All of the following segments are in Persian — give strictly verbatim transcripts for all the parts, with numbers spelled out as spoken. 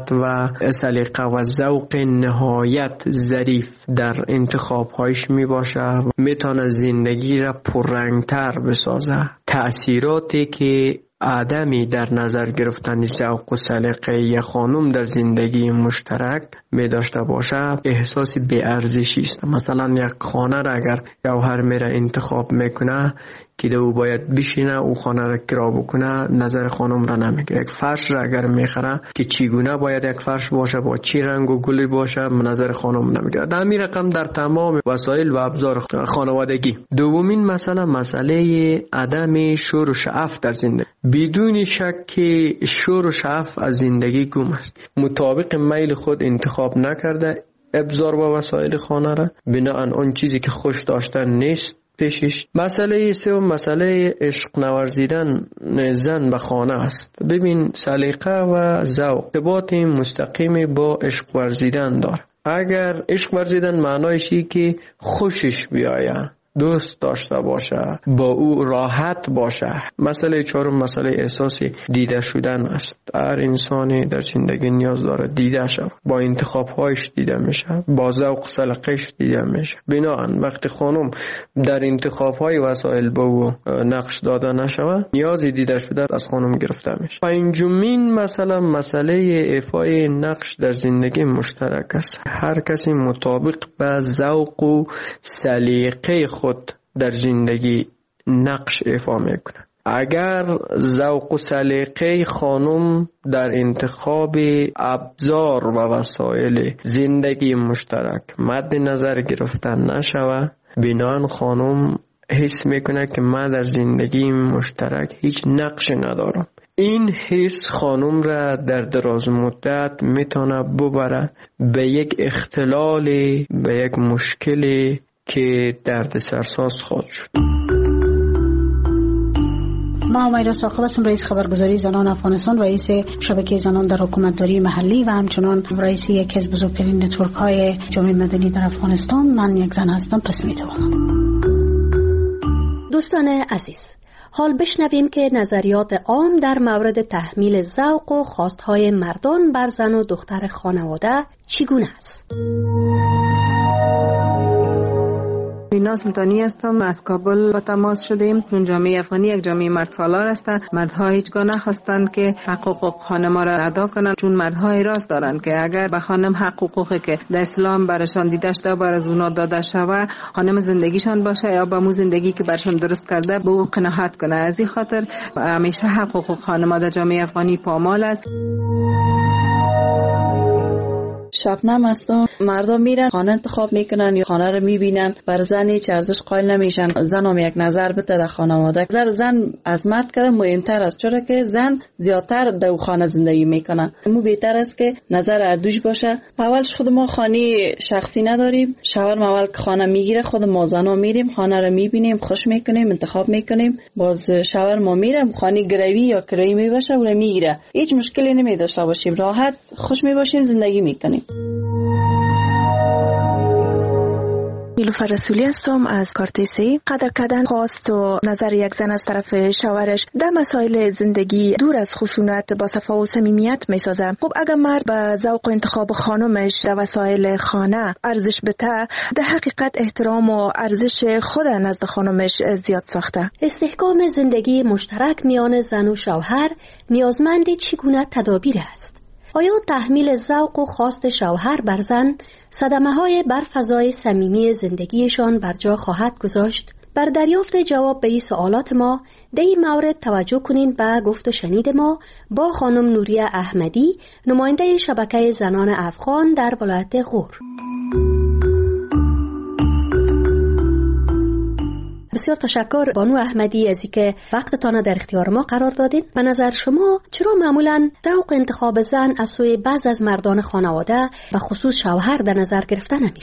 مهارت و سلیقه و ذوق نهایت ظریف در انتخاب‌هایش می باشه، میتونه زندگی را پررنگتر بسازه. تأثیراتی که آدمی در نظر گرفتن ذوق و سلیقه یک خانم در زندگی مشترک می داشته باشه احساس بی‌ارزشی است. مثلا یک خانه را اگر جوهر میره انتخاب میکنه که او باید بشینه او خانه را کرا بکنه، نظر خانم را نمیگیره. یک فرش را اگر میخره که چگونه باید یک فرش باشه، با چی رنگ و گلی باشه، نظر خانم نمیگیره. در همین رقم در تمام وسایل و ابزار خانوادگی. دومین مسئله مسئله عدم شور و شعف در زندگی. بدون شک که شور و شعف از زندگی گم است. مطابق میل خود انتخاب نکرده ابزار و وسایل خانه را، بناهن اون چیزی که خوش داشتن نیست پیشش. مسئله سوم مسئله عشق نورزیدن زن به خانه است. ببین سلیقه و ذوق ارتباط مستقیم با عشق ورزیدن داره. اگر عشق ورزیدن معنایش اینه که خوشش بیاید، دوست داشته باشه، با او راحت باشه. مسئله چهارم مسئله احساسی دیده شدن است. هر انسانی در زندگی نیاز داره دیده شود، با انتخاب‌هایش دیده میشه، با ذوق سلیقه‌اش دیده میشه. بنابراین وقتی خانم در انتخاب‌های وسایل به او نقش داده نشود، نیاز دیده شده از خانم گرفته میشه. پنجمین مسئله مسئله ایفای نقش در زندگی مشترک است. هر کسی مطابق به ذوق و سلیقه خود در زندگی نقش ایفا میکنه. اگر ذوق و سلیقه خانم در انتخاب ابزار و وسایل زندگی مشترک مد نظر گرفتن نشود، بنابراین خانم حس میکنه که من در زندگی مشترک هیچ نقش ندارم. این حس خانم را در دراز مدت میتونه ببره به یک اختلال، به یک مشکل که درد سرساز خواهد شد. ما امیرا ساقب هستم، رئیس خبرگزاری زنان افغانستان، رئیس شبکه زنان در حکومتداری محلی و همچنان رئیس یکی از بزرگترین نتورک های جامعه مدنی در افغانستان. من یک زن هستم، پس میتوانم. دوستان عزیز، حال بشنویم که نظریات عام در مورد تحمیل ذوق و خواستهای مردان بر زن و دختر خانواده چگونه است. بینا سلطانی هستم، از کابل با تماس شدیم. چون جامعه افغانی یک جامعه مرد سالار است، مردها هیچگاه نخواستند که حقوق خانم را ادا کنند، چون مردها اعتراض دارند که اگر به خانم حقوقی که در اسلام برشان دیده شده بر از اونا داده شود، خانم زندگیشان باشه یا با مو زندگی که برشان درست کرده به او قناعت کنه. از این خاطر همیشه حقوق خانم در جامعه افغانی پامال است. شبنم هستم. مردم میرن خانه انتخاب میکنن یا خانه رو میبینن، بر زن هیچ ارزش قائل نمیشن. زن هم یک نظر بده در خانواده. نظر زن از مرد که مهمتر است، چرا که زن زیادتر در خانه زندگی میکنه. مو بهتر است که نظر اردوش باشه. اولش خود ما خانه شخصی نداریم، شوهر اول که خانه میگیره خود ما زنا میریم خانه رو میبینیم، خوش میکنیم، انتخاب میکنیم، باز شوهر ما میرم خانه گروی یا کرایی میباشه و میگیره. هیچ مشکلی نمیداشته باشیم، راحت خوش میباشیم، زندگی میکنیم. نیلوفر رسولی هستم از کارتیسی. قدر کردن خواست و نظر یک زن از طرف شوهرش در مسائل زندگی دور از خشونت با صفا و صمیمیت میسازه. خب اگر مرد به ذوق و انتخاب خانمش در وسایل خانه ارزش بده، در حقیقت احترام و ارزش خود نزد خانمش زیاد ساخته. استحکام زندگی مشترک میان زن و شوهر نیازمند چگونه تدابیر است؟ آیا تحمیل ذوق و خواست شوهر بر زن صدمه‌های بر فضای صمیمی زندگیشان بر جا خواهد گذاشت؟ بر دریافت جواب به این سوالات ما در این مورد توجه کنین به گفت و شنید ما با خانم نوریه احمدی، نماینده شبکه زنان افغان در ولایت غور. بسیار تشکر بانو احمدی از اینکه وقتتان در اختیار ما قرار دادین. به نظر شما چرا معمولاً ذوق انتخاب زن از سوی بعض از مردان خانواده و خصوص شوهر در نظر گرفته نمیشه؟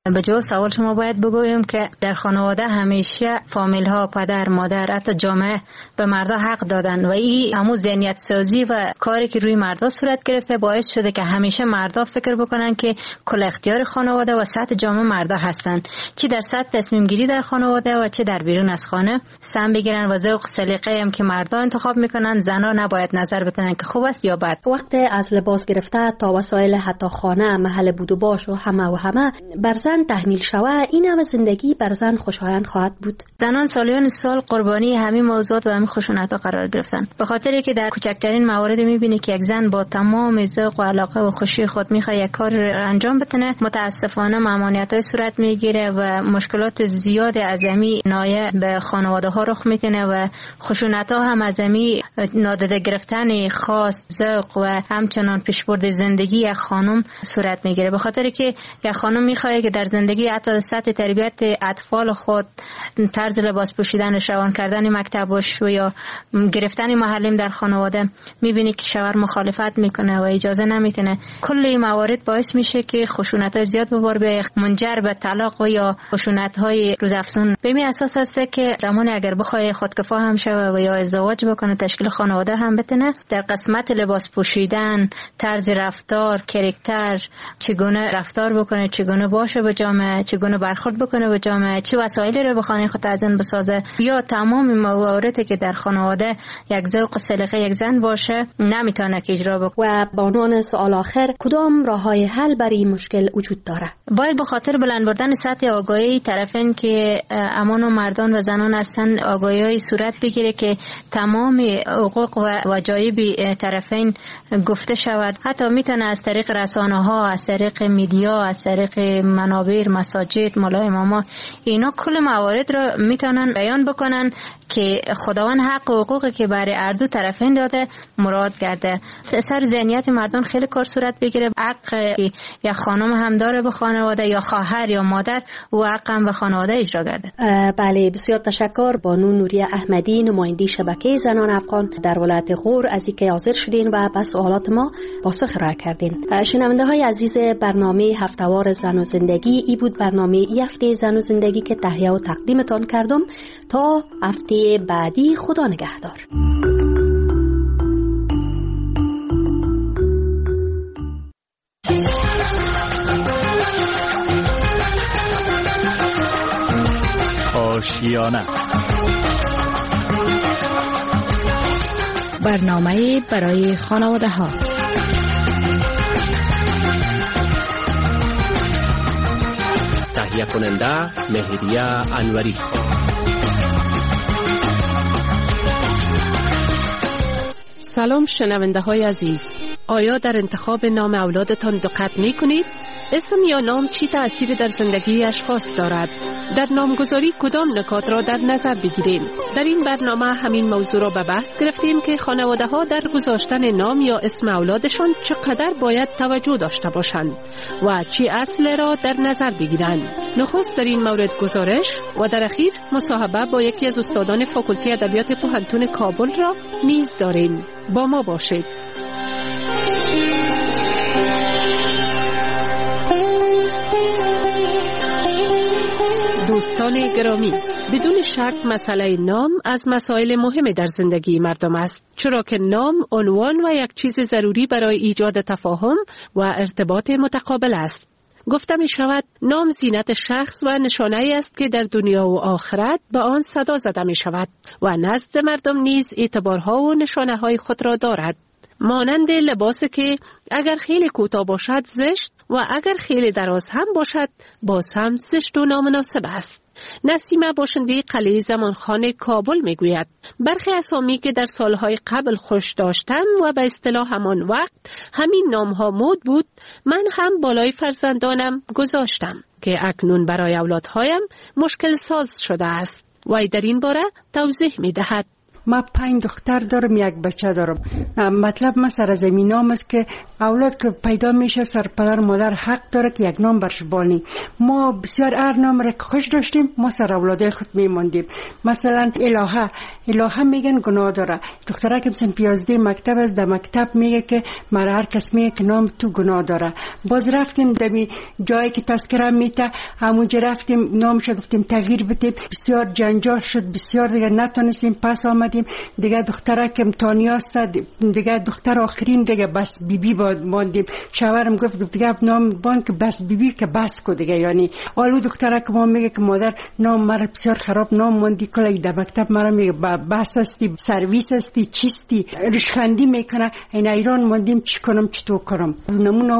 به جواب سوال شما باید بگویم که در خانواده همیشه فامیل ها، پدر، مادر، حتی جامعه به مردا حق دادن و این همون ذهنیت سازی و کاری که روی مردا صورت گرفته باعث شده که همیشه مردا فکر بکنن که کل اختیار خانواده و سطح جامعه مردا هستن، چی در سطح تصمیم گیری در خانواده و چه در بیرون از خانه سم بگیرن و ذوق سلیقه هم که مردا انتخاب میکنن زنا نباید نظر بدن که خوب است یا بد. وقت از لباس گرفته تا وسایل حتی خانه، محل بود و باش و همه و همه بر زن تحمیل شوه، این همه زندگی بر زن خوشایند خواهد بود. زنان سالیان سال قربانی همین موضوعات و همین خشونت‌ها قرار گرفتن، به خاطری که در کوچکترین موارد میبینی که یک زن با تمام ذوق و علاقه و خوشی خود میخواد یک کار انجام بتونه، متاسفانه ممانعت‌های صورت میگیره و مشکلات زیاد عظیمی نایه به خانواده‌ها رخ میکنه و خشونت‌ها هم عظیمی نادیده گرفتن خاص ذوق و همچنان پیشبرد زندگی یک خانم صورت میگیره، به خاطری که یک خانم میخواد که در زندگی حتی سطح تربیت اطفال خود، طرز لباس پوشیدن، روان کردن مکتبش و یا گرفتن محلیم در خانواده میبینی که شوهر مخالفت میکنه و اجازه نمیتونه. کل این موارد باعث میشه که خشونت زیاد به بار بیاد، منجر به طلاق و یا خشونت های روزافزون. به این اساس هست که زمانی اگر بخواد خودکفا هم شوه و یا ازدواج بکنه، تشکیل خانواده هم بتونه، در قسمت لباس پوشیدن، طرز رفتار، کاراکتر، چگونه رفتار بکنه، چگونه باشه به جامعه، چگونه برخورد بکنه به جامعه، چه وسایلی رو به خانه خود تزیین بسازه، یا تمام مواردی که در خانواده یک ذوق سلیقه یک زن باشه نمیتونه که اجرا بکنه. و با عنوان سوال آخر، کدام راههای حل برای این مشکل وجود داره؟ باید به خاطر بلند بردن سطح آگاهی طرفین که امان و مردان و زنان هستند آگاهی صورت بگیره که تمام حقوق و واجب طرفین گفته شود. حتی میتونه از طریق رسانه ها، از طریق میدیا، از طریق منابر، مساجد، مولای اماما، اینا کل موارد رو میتونن بیان بکنن که خداوند حق و حقوقی که برای هر دو طرفین داده مراد کرده. سر ذهنیت مردان خیلی کار صورت بگیره. حق یا خانم هم داره به خانواده، یا خواهر یا مادر، و حق هم به خانواده اجرا کرده. بله، بسیار تشکر بانو نوریه احمدی، نماینده شبکه زنان افغان در ولایت غور، از اینکه حاضر شدین و به سوالات ما پاسخ ارائه کردین. شنونده های عزیز برنامه هفتهوار زن و زندگی، ای بود برنامه ای هفته زن و زندگی که تهیه و تقدیمتان کردم. تا هفته بعدی، خدا نگهدار. آشیانه، برنامه برای خانواده ها. تهیه کننده مهریه انوری. سلام شنونده های عزیز، آیا در انتخاب نام اولادتان دقت می کنید؟ اسم یا نام چی تأثیری در زندگی اشخاص دارد؟ در نامگذاری کدام نکات را در نظر بگیریم؟ در این برنامه همین موضوع را به بحث گرفتیم که خانواده ها در گذاشتن نام یا اسم اولادشان چقدر باید توجه داشته باشند و چی اصل را در نظر بگیرند. نخست در این مورد گزارش و در اخیر مصاحبه با یکی از استادان فاکولته ادبیات پوهنتون کابل را نیز داریم. با ما باشید. دوستان گرامی، بدون شک مسئله نام از مسائل مهم در زندگی مردم است، چرا که نام عنوان و یک چیز ضروری برای ایجاد تفاهم و ارتباط متقابل است. گفته می شود نام زینت شخص و نشانه ای است که در دنیا و آخرت به آن صدا زده می شود و نزد مردم نیز اعتبارها و نشانه های خود را دارد. مانند لباسی که اگر خیلی کوتاه باشد زشت و اگر خیلی دراز هم باشد باز هم زشت و نامناسب است. نسیمه باشنده قلعه زمانخانه کابل میگوید برخی اسامی که در سالهای قبل خوش داشتم و به اصطلاح همان وقت همین نامها مد بود، من هم بالای فرزندانم گذاشتم که اکنون برای اولادهایم مشکل ساز شده است. و در این باره توضیح می دهد. ما پنج دختر دارم یک بچه دارم. مطلب ما سر زمینام است که اولاد که پیدا میشه سر پدر مادر حق داره که یک نام برش بانی. ما بسیار هر نام را خوش داشتیم ما سر اولادای خود میماندیم. مثلا الهه الهه میگن گناه داره. دختره که مثلا پیازده مکتب است در مکتب میگه که مرا هر کس میگه که نام تو گناه داره. باز رفتیم دمی جایی که تذکره میته همونجا رفتیم نامش گفتیم تغییر بدیم. بسیار جنجال شد، بسیار دیگه نتونستیم پس آمدیم. دیگه دختره که امتحانی است دیگه دختر آخرین دیگه بس بیبی بی ماندیم. شوهرم گفت دیگه نام بان که بس بیبی که بس کو دیگه. یعنی آلو دختره که ما میگه که مادر نام مرا بسیار خراب نام ماندی کلا در مکتب مرا میگه بس هستی سرویس هستی چیستی رشخندی میکنه. این ایران ماندیم چی کنم چطور کنم. نمونه